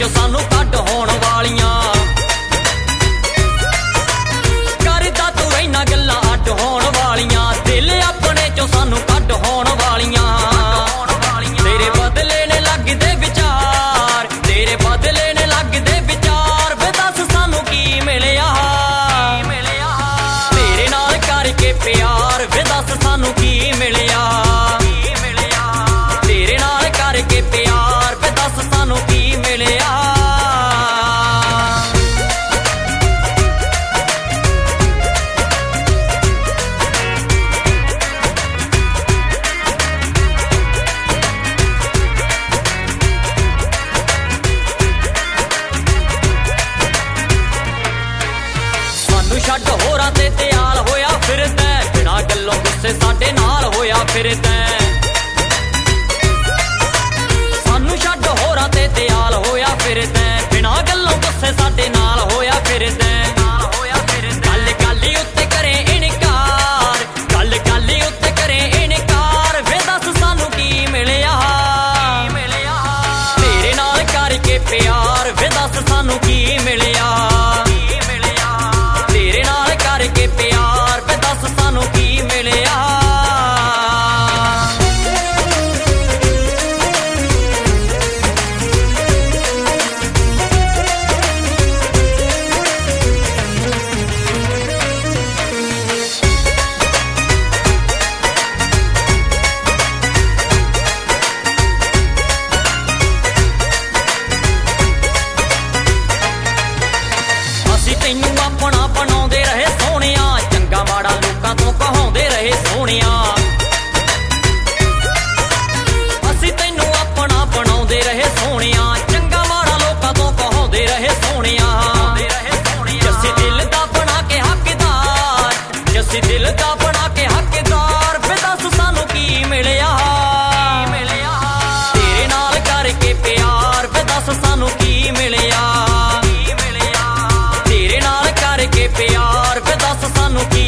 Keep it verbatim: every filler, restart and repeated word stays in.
सानू कट होण वालियां करदा तू इन्हां गल्लां अड होण वालियां दिल अपने चों सानू कट होण वालियां तेरे बदले ने लगदे विचार तेरे बदले ने लगदे विचार वे दस सानू की मिलिया तेरे नाल करके प्यार वे दस सानू की मिलिया तेरे नाल करके प्यार वे दस सानू की मिलिया छड्ड होरां ते त्याल होया फिरदा बिना गल्लों गुस्से साडे नाल होया फिरदा सानू छड्ड होरां ते त्याल होया फिरदा बिना गल्लों गुस्से साडे नाल होया फिरदा गल गल उत्ते करे इनकार गल गल उत्ते करे इनकार वे दस सानू की मिलिया तेरे नाल करके प्यार वे दस सानू की मिलिया तेरे नाल करके प्यार वे दस सानू की मिलिया तैनू अपना बनाउंदे रहे सोहणिया चंगा माड़ा लोकां तों कहाउंदे रहे सोहणिया असीं तैनू अपना बनाउंदे रहे सोहणिया चंगा माड़ा लोकां तों कहाउंदे रहे सोहणिया जस्सी दिल दा बना के हकदार जस्सी दिल दा बना के हकदार वे दस सानू की मिलिया तेरे नाल करके प्यार वे दस सानू की मिलिया के प्यार वे दस सानू